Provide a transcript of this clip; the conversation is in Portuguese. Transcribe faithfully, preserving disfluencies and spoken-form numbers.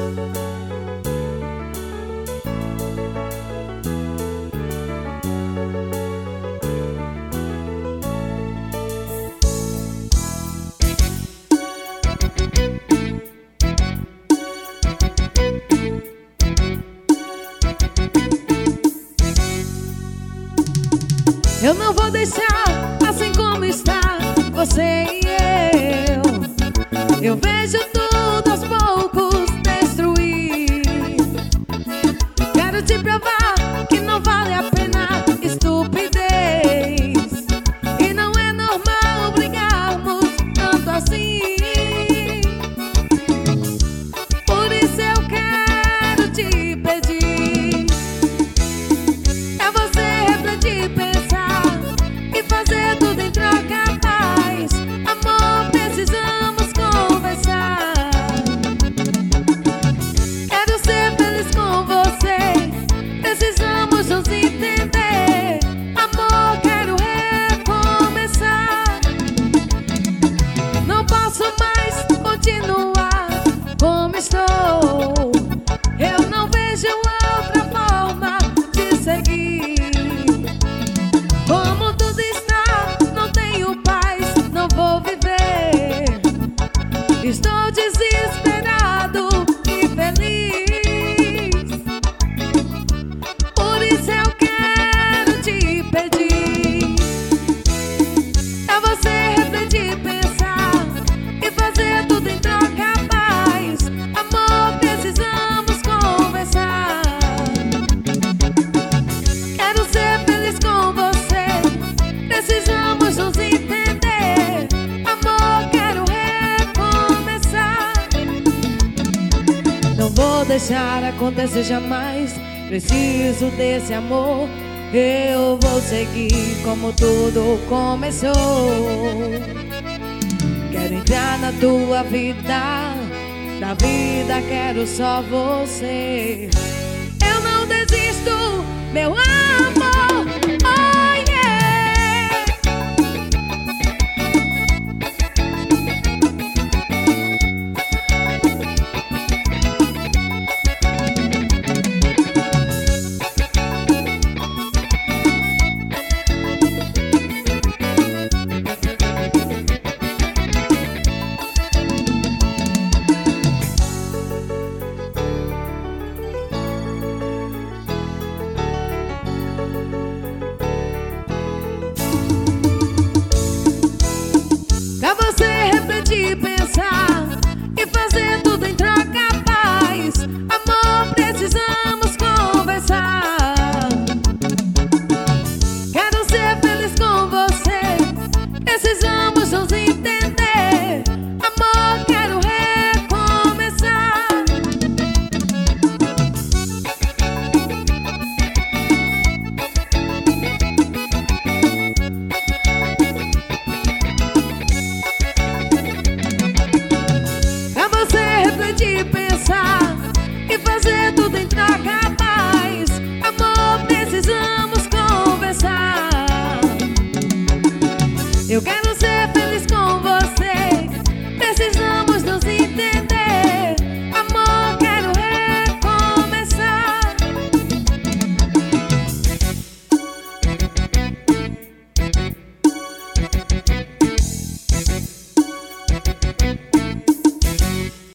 Eu não vou deixar assim como está você e eu. Eu vejo tudo aos poucos destruir. Quero te provar que não vale a pena estupidez. E não é normal brigarmos tanto assim. Por isso eu quero te pedir, é você refletir, pensar e fazer tudo em troca, paz. Amor, precisamos conversar. Quero ser feliz com você, precisamos nos entender. Amor, quero recomeçar. Não posso mais continuar como estou. Eu não vejo outra forma de seguir. Como tudo está, não tenho paz, não vou viver. Estou desesperado e feliz. Por isso eu quero te pedir, é você refletir, pensar e fazer tudo em troca, paz. Amor, precisamos conversar. Quero ser feliz com você, precisamos nos entender. Amor, quero recomeçar. Não vou deixar acontecer jamais. Preciso desse amor. Eu vou seguir como tudo começou. Quero entrar na tua vida, da vida quero só você. Eu não desisto, meu amor. Oh, yeah. Pra você refletir, pensar e fazer tudo em troca, paz. Amor, precisamos conversar. Quero ser feliz com você, precisamos nos entender. Amor, quero recomeçar. Pra você refletir, pensar e fazer